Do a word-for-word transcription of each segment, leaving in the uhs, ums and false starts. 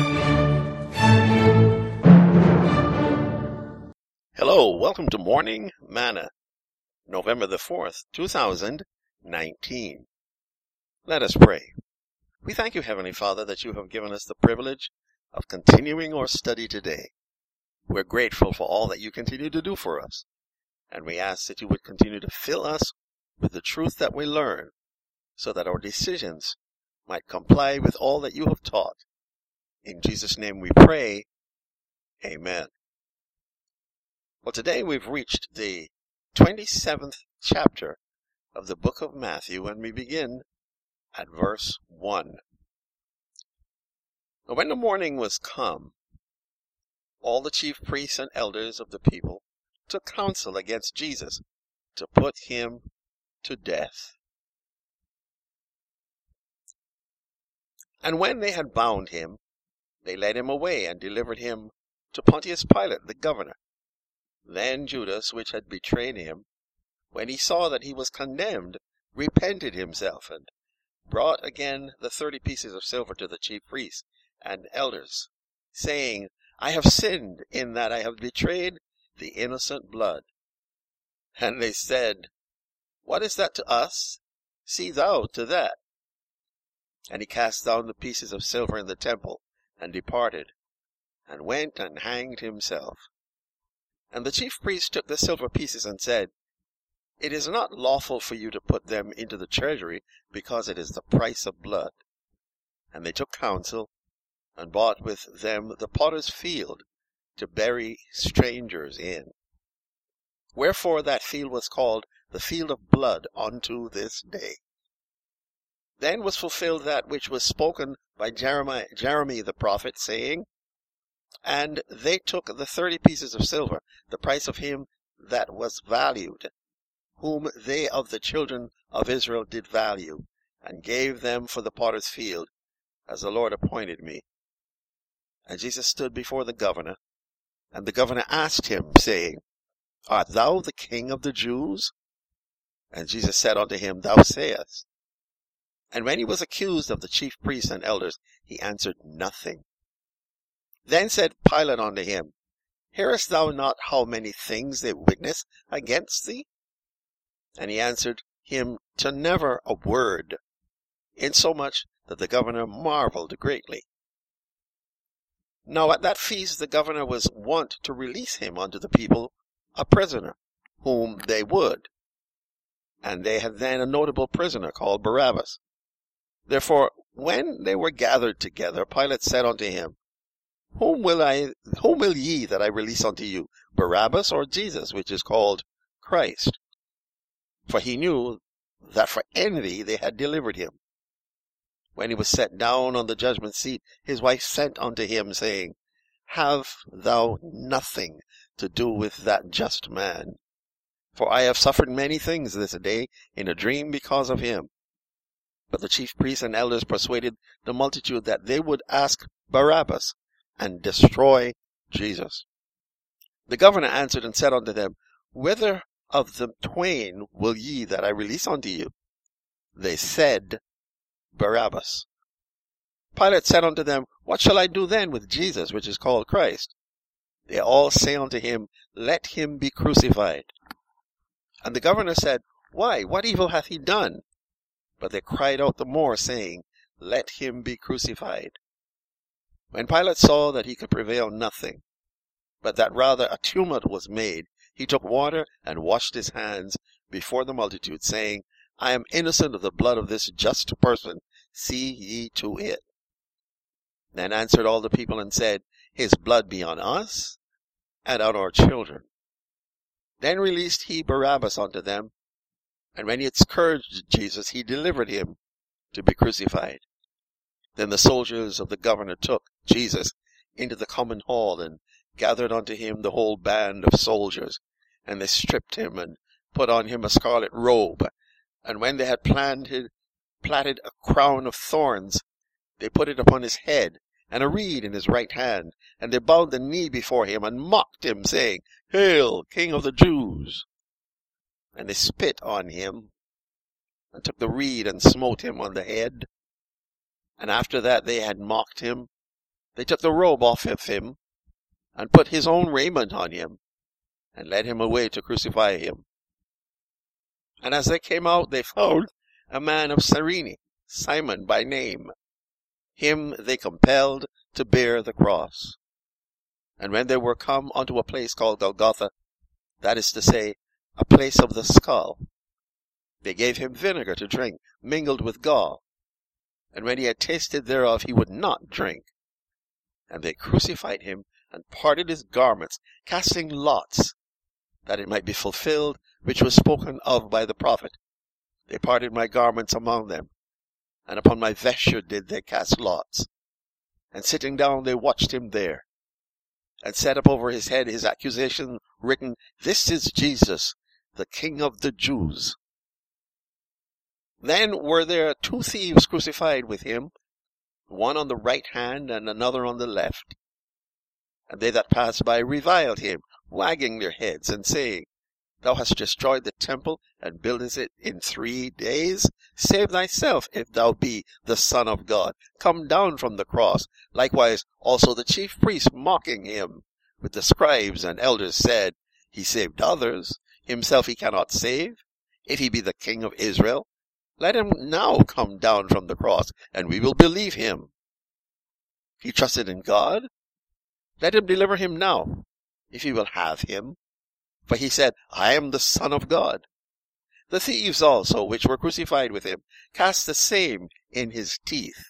Hello, welcome to Morning Manna, November the fourth, two thousand nineteen. Let us pray. We thank you, Heavenly Father, that you have given us the privilege of continuing our study today. We're grateful for all that you continue to do for us, and we ask that you would continue to fill us with the truth that we learn, so that our decisions might comply with all that you have taught. In Jesus' name we pray, amen. Well, today we've reached the twenty-seventh chapter of the book of Matthew, and we begin at verse one. Now, when the morning was come, all the chief priests and elders of the people took counsel against Jesus to put him to death. And when they had bound him, they led him away and delivered him to Pontius Pilate the governor. Then Judas, which had betrayed him, when he saw that he was condemned, repented himself, and brought again the thirty pieces of silver to the chief priests and elders, saying, I have sinned in that I have betrayed the innocent blood. And they said, What is that to us? See thou to that. And he cast down the pieces of silver in the temple, and departed, and went and hanged himself. And the chief priests took the silver pieces and said, It is not lawful for you to put them into the treasury, because it is the price of blood. And they took counsel, and bought with them the potter's field, to bury strangers in. Wherefore that field was called the field of blood unto this day. Then was fulfilled that which was spoken by Jeremiah, Jeremy the prophet, saying, And they took the thirty pieces of silver, the price of him that was valued, whom they of the children of Israel did value, and gave them for the potter's field, as the Lord appointed me. And Jesus stood before the governor, and the governor asked him, saying, Art thou the King of the Jews? And Jesus said unto him, Thou sayest. And when he was accused of the chief priests and elders, he answered nothing. Then said Pilate unto him, Hearest thou not how many things they witness against thee? And he answered him to never a word, insomuch that the governor marveled greatly. Now at that feast the governor was wont to release him unto the people a prisoner, whom they would. And they had then a notable prisoner called Barabbas. Therefore, when they were gathered together, Pilate said unto him, Whom will I, whom will ye that I release unto you, Barabbas or Jesus, which is called Christ? For he knew that for envy they had delivered him. When he was set down on the judgment seat, his wife sent unto him, saying, Have thou nothing to do with that just man, for I have suffered many things this day in a dream because of him. But the chief priests and elders persuaded the multitude that they would ask Barabbas, and destroy Jesus. The governor answered and said unto them, Whither of the twain will ye that I release unto you? They said, Barabbas. Pilate said unto them, What shall I do then with Jesus, which is called Christ? They all say unto him, Let him be crucified. And the governor said, Why, what evil hath he done? But they cried out the more, saying, Let him be crucified. When Pilate saw that he could prevail nothing, but that rather a tumult was made, he took water and washed his hands before the multitude, saying, I am innocent of the blood of this just person. See ye to it. Then answered all the people and said, His blood be on us and on our children. Then released he Barabbas unto them, and when he had scourged Jesus, he delivered him to be crucified. Then the soldiers of the governor took Jesus into the common hall, and gathered unto him the whole band of soldiers. And they stripped him, and put on him a scarlet robe. And when they had planted, platted a crown of thorns, they put it upon his head, and a reed in his right hand. And they bowed the knee before him, and mocked him, saying, Hail, King of the Jews! And they spit on him, and took the reed, and smote him on the head. And after that they had mocked him, they took the robe off of him, and put his own raiment on him, and led him away to crucify him. And as they came out, they found a man of Cyrene, Simon by name. Him they compelled to bear the cross. And when they were come unto a place called Golgotha, that is to say, a place of the skull, they gave him vinegar to drink, mingled with gall. And when he had tasted thereof, he would not drink. And they crucified him, and parted his garments, casting lots, that it might be fulfilled which was spoken of by the prophet. They parted my garments among them, and upon my vesture did they cast lots. And sitting down they watched him there, and set up over his head his accusation written, This is Jesus, the King of the Jews. Then were there two thieves crucified with him, one on the right hand and another on the left. And they that passed by reviled him, wagging their heads, and saying, Thou hast destroyed the temple, and buildest it in three days? Save thyself, if thou be the Son of God. Come down from the cross. Likewise also the chief priests, mocking him, with the scribes and elders, said, He saved others, himself he cannot save. If he be the King of Israel, let him now come down from the cross, and we will believe him. He trusted in God. Let him deliver him now, if he will have him. For he said, I am the Son of God. The thieves also, which were crucified with him, cast the same in his teeth.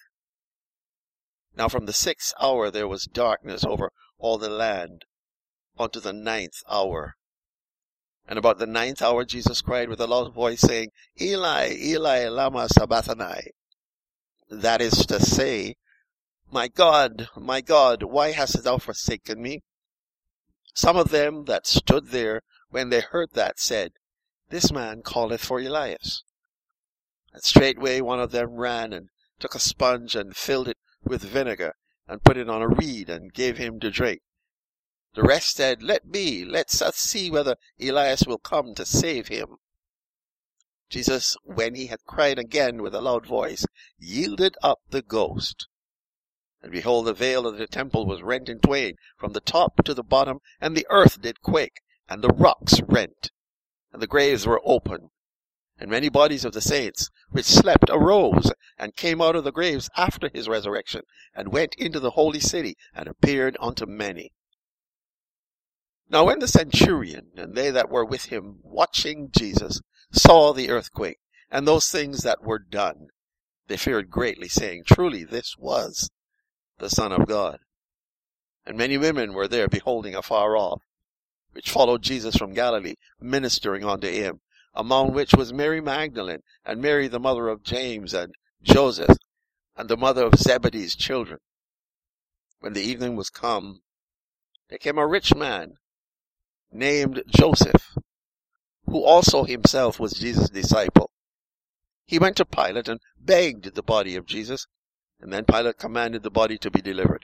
Now from the sixth hour there was darkness over all the land, unto the ninth hour. And about the ninth hour Jesus cried with a loud voice, saying, Eli, Eli, lama sabachthani. That is to say, My God, my God, why hast thou forsaken me? Some of them that stood there, when they heard that, said, This man calleth for Elias. And straightway one of them ran, and took a sponge, and filled it with vinegar, and put it on a reed, and gave him to drink. The rest said, Let be, let us see whether Elias will come to save him. Jesus, when he had cried again with a loud voice, yielded up the ghost. And behold, the veil of the temple was rent in twain, from the top to the bottom, and the earth did quake, and the rocks rent, and the graves were open. And many bodies of the saints, which slept, arose, and came out of the graves after his resurrection, and went into the holy city, and appeared unto many. Now when the centurion, and they that were with him, watching Jesus, saw the earthquake, and those things that were done, they feared greatly, saying, Truly this was the Son of God. And many women were there beholding afar off, which followed Jesus from Galilee, ministering unto him, among which was Mary Magdalene, and Mary the mother of James and Joseph, and the mother of Zebedee's children. When the evening was come, there came a rich man, named Joseph, who also himself was Jesus' disciple. He went to Pilate, and begged the body of Jesus, and then Pilate commanded the body to be delivered.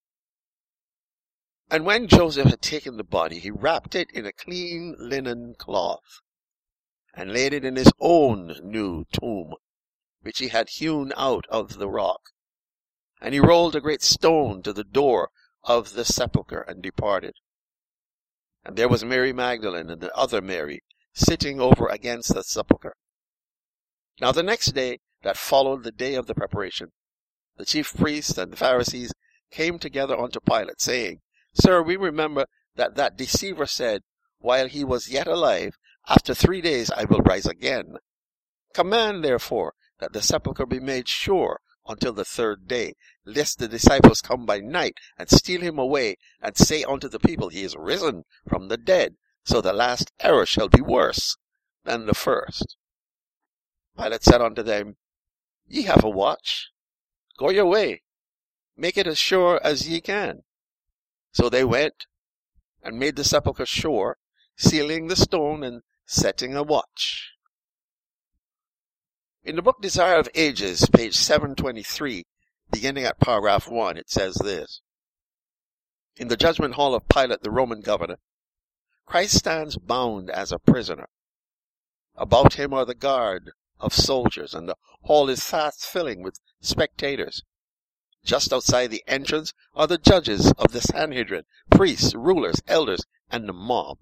And when Joseph had taken the body, he wrapped it in a clean linen cloth, and laid it in his own new tomb, which he had hewn out of the rock. And he rolled a great stone to the door of the sepulchre, and departed. And there was Mary Magdalene, and the other Mary, sitting over against the sepulchre. Now the next day, that followed the day of the preparation, the chief priests and the Pharisees came together unto Pilate, saying, Sir, we remember that that deceiver said, while he was yet alive, After three days I will rise again. Command, therefore, that the sepulchre be made sure until the third day, lest the disciples come by night, and steal him away, and say unto the people, He is risen from the dead, so the last error shall be worse than the first. Pilate said unto them, Ye have a watch. Go your way. Make it as sure as ye can. So they went, and made the sepulchre sure, sealing the stone, and setting a watch. In the book Desire of Ages, page seven twenty-three, beginning at paragraph one, it says this. In the judgment hall of Pilate, the Roman governor, Christ stands bound as a prisoner. About him are the guard of soldiers, and the hall is fast filling with spectators. Just outside the entrance are the judges of the Sanhedrin, priests, rulers, elders, and the mob.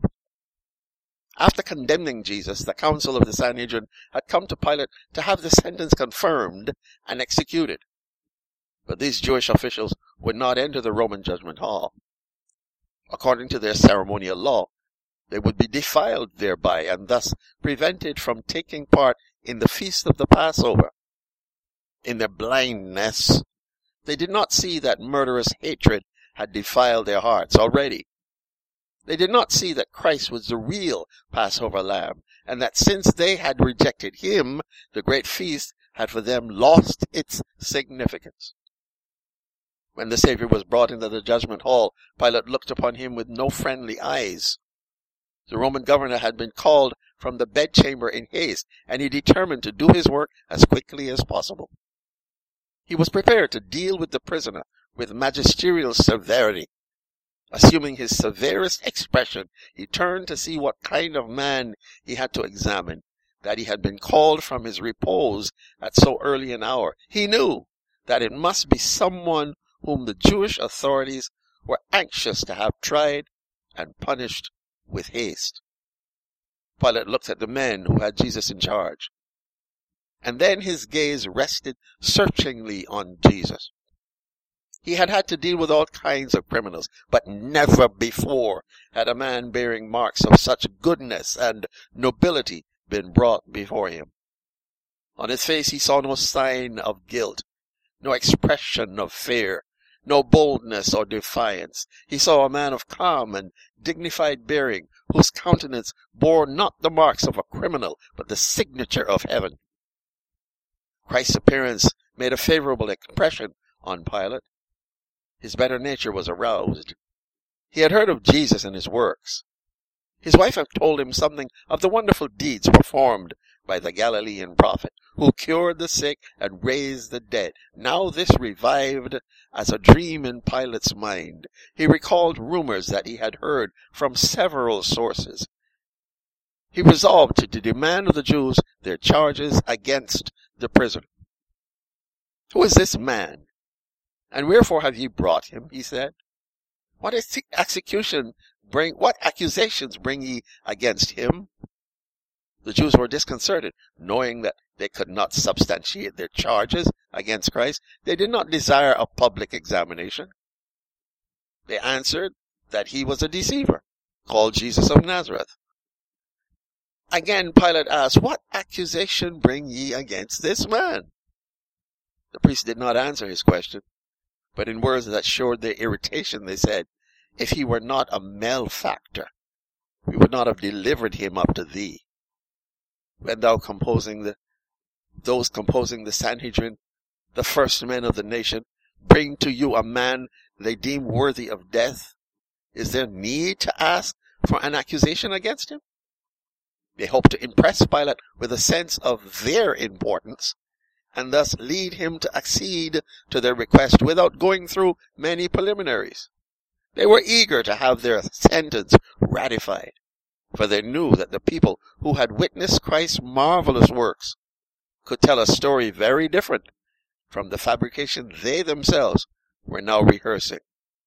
After condemning Jesus, the council of the Sanhedrin had come to Pilate to have the sentence confirmed and executed. But these Jewish officials would not enter the Roman judgment hall. According to their ceremonial law, they would be defiled thereby and thus prevented from taking part in the feast of the Passover. In their blindness, they did not see that murderous hatred had defiled their hearts already. They did not see that Christ was the real Passover lamb, and that since they had rejected him, the great feast had for them lost its significance. When the Savior was brought into the judgment hall, Pilate looked upon him with no friendly eyes. The Roman governor had been called from the bedchamber in haste, and he determined to do his work as quickly as possible. He was prepared to deal with the prisoner with magisterial severity. Assuming his severest expression, he turned to see what kind of man he had to examine, that he had been called from his repose at so early an hour. He knew that it must be someone whom the Jewish authorities were anxious to have tried and punished with haste. Pilate looked at the men who had Jesus in charge, and then his gaze rested searchingly on Jesus. He had had to deal with all kinds of criminals, but never before had a man bearing marks of such goodness and nobility been brought before him. On his face he saw no sign of guilt, no expression of fear, no boldness or defiance. He saw a man of calm and dignified bearing, whose countenance bore not the marks of a criminal, but the signature of heaven. Christ's appearance made a favorable impression on Pilate. His better nature was aroused. He had heard of Jesus and his works. His wife had told him something of the wonderful deeds performed by the Galilean prophet, who cured the sick and raised the dead. Now this revived as a dream in Pilate's mind. He recalled rumors that he had heard from several sources. He resolved to demand of the Jews their charges against the prisoner. "Who is this man? And wherefore have ye brought him?" he said. What execution bring, what accusations bring ye against him? The Jews were disconcerted, knowing that they could not substantiate their charges against Christ. They did not desire a public examination. They answered that he was a deceiver, called Jesus of Nazareth. Again Pilate asked, "What accusation bring ye against this man?" The priests did not answer his question, but in words that showed their irritation they said, "If he were not a malefactor, we would not have delivered him up to thee. When thou composing the, those composing the Sanhedrin, the first men of the nation, bring to you a man they deem worthy of death, is there need to ask for an accusation against him?" They hoped to impress Pilate with a sense of their importance, and thus lead him to accede to their request without going through many preliminaries. They were eager to have their sentence ratified, for they knew that the people who had witnessed Christ's marvelous works could tell a story very different from the fabrication they themselves were now rehearsing.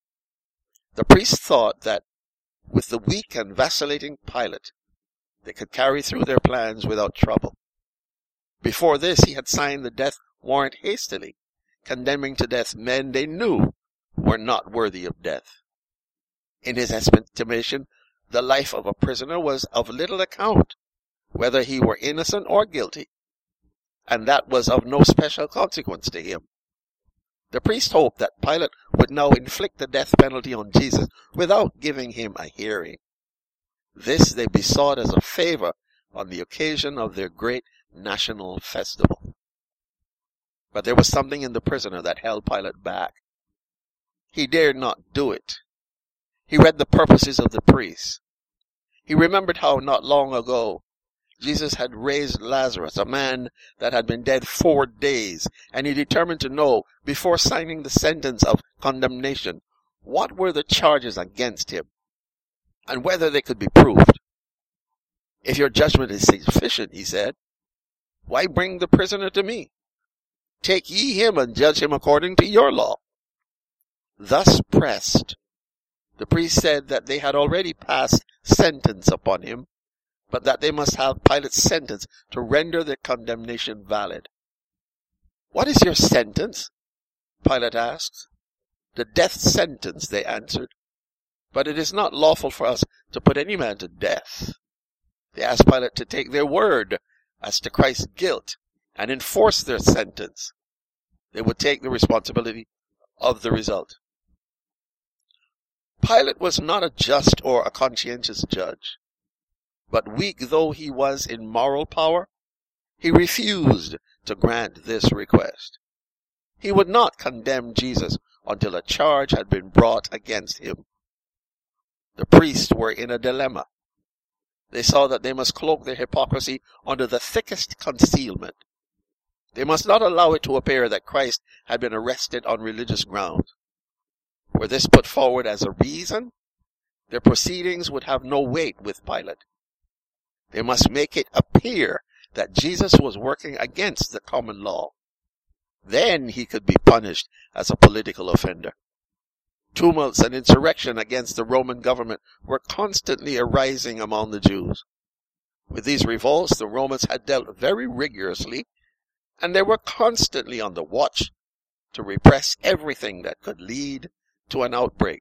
The priests thought that with the weak and vacillating Pilate, they could carry through their plans without trouble. Before this, he had signed the death warrant hastily, condemning to death men they knew were not worthy of death. In his estimation, the life of a prisoner was of little account, whether he were innocent or guilty, and that was of no special consequence to him. The priest hoped that Pilate would now inflict the death penalty on Jesus without giving him a hearing. This they besought as a favor on the occasion of their great national festival. But there was something in the prisoner that held Pilate back. He dared not do it. He read the purposes of the priests. He remembered how not long ago Jesus had raised Lazarus, a man that had been dead four days, and he determined to know, before signing the sentence of condemnation, what were the charges against him, and whether they could be proved. "If your judgment is sufficient," he said, "why bring the prisoner to me? Take ye him and judge him according to your law." Thus pressed, the priest said that they had already passed sentence upon him, but that they must have Pilate's sentence to render their condemnation valid. "What is your sentence?" Pilate asked. "The death sentence," they answered. "But it is not lawful for us to put any man to death." They asked Pilate to take their word as to Christ's guilt and enforce their sentence. They would take the responsibility of the result. Pilate was not a just or a conscientious judge, but weak though he was in moral power, he refused to grant this request. He would not condemn Jesus until a charge had been brought against him. The priests were in a dilemma. They saw that they must cloak their hypocrisy under the thickest concealment. They must not allow it to appear that Christ had been arrested on religious grounds. Were this put forward as a reason, their proceedings would have no weight with Pilate. They must make it appear that Jesus was working against the common law. Then he could be punished as a political offender. Tumults and insurrection against the Roman government were constantly arising among the Jews. With these revolts, the Romans had dealt very rigorously, and they were constantly on the watch to repress everything that could lead to an outbreak.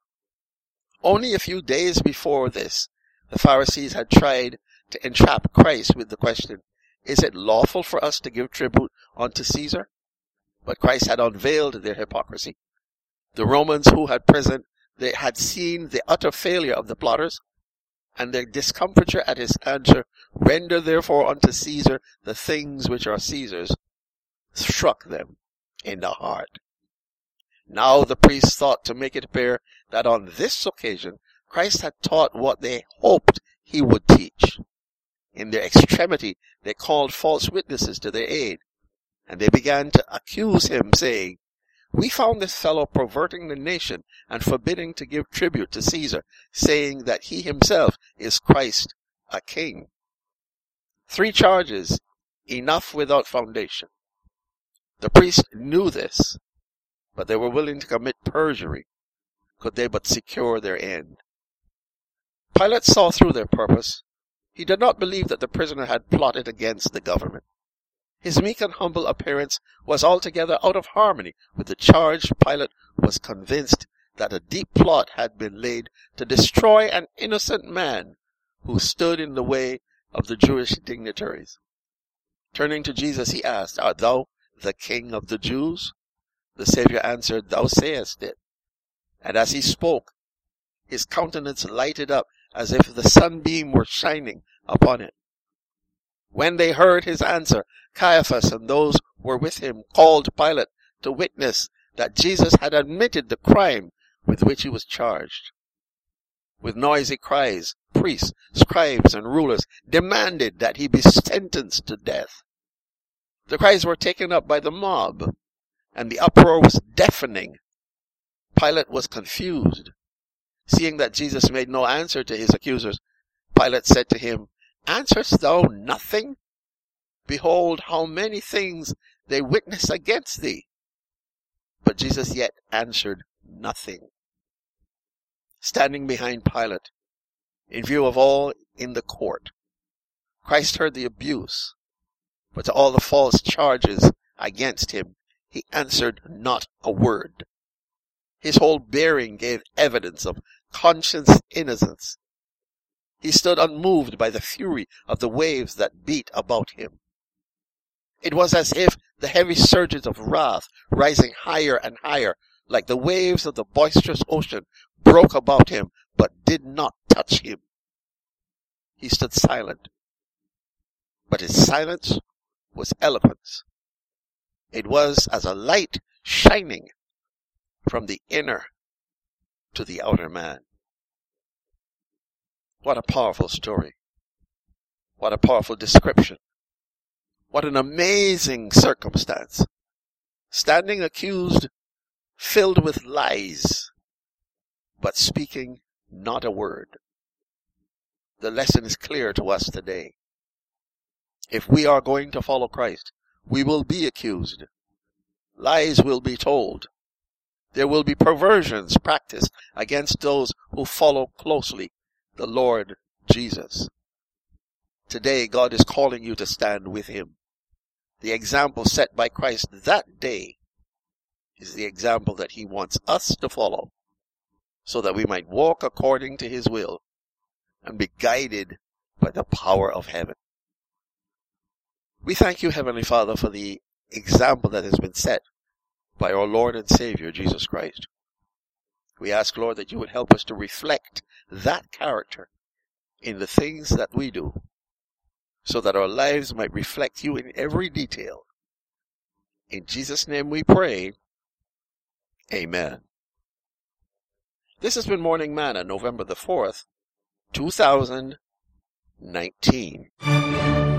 Only a few days before this, the Pharisees had tried to entrap Christ with the question, "Is it lawful for us to give tribute unto Caesar?" But Christ had unveiled their hypocrisy. The Romans who had present, they had seen the utter failure of the plotters, and their discomfiture at his answer, "Render therefore unto Caesar the things which are Caesar's," struck them in the heart. Now the priests thought to make it appear that on this occasion Christ had taught what they hoped he would teach. In their extremity they called false witnesses to their aid, and they began to accuse him, saying, "We found this fellow perverting the nation and forbidding to give tribute to Caesar, saying that he himself is Christ, a king." Three charges, enough without foundation. The priests knew this, but they were willing to commit perjury, could they but secure their end. Pilate saw through their purpose. He did not believe that the prisoner had plotted against the government. His meek and humble appearance was altogether out of harmony with the charge. Pilate was convinced that a deep plot had been laid to destroy an innocent man who stood in the way of the Jewish dignitaries. Turning to Jesus, he asked, "Art thou the King of the Jews?" The Savior answered, "Thou sayest it." And as he spoke, his countenance lighted up as if the sunbeam were shining upon it. When they heard his answer, Caiaphas and those who were with him called Pilate to witness that Jesus had admitted the crime with which he was charged. With noisy cries, priests, scribes, and rulers demanded that he be sentenced to death. The cries were taken up by the mob, and the uproar was deafening. Pilate was confused. Seeing that Jesus made no answer to his accusers, Pilate said to him, "Answerest thou nothing? Behold, how many things they witness against thee." But Jesus yet answered nothing. Standing behind Pilate, in view of all in the court, Christ heard the abuse, but to all the false charges against him, he answered not a word. His whole bearing gave evidence of conscious innocence. He stood unmoved by the fury of the waves that beat about him. It was as if the heavy surges of wrath, rising higher and higher, like the waves of the boisterous ocean, broke about him, but did not touch him. He stood silent, but his silence was eloquence. It was as a light shining from the inner to the outer man. What a powerful story. What a powerful description. What an amazing circumstance. Standing accused, filled with lies, but speaking not a word. The lesson is clear to us today. If we are going to follow Christ, we will be accused. Lies will be told. There will be perversions practiced against those who follow closely the Lord Jesus. Today, God is calling you to stand with him. The example set by Christ that day is the example that he wants us to follow, so that we might walk according to his will and be guided by the power of heaven. We thank you, Heavenly Father, for the example that has been set by our Lord and Savior, Jesus Christ. We ask, Lord, that you would help us to reflect that character in the things that we do, so that our lives might reflect you in every detail. In Jesus' name we pray. Amen. This has been Morning Manna, November the fourth, two thousand nineteen.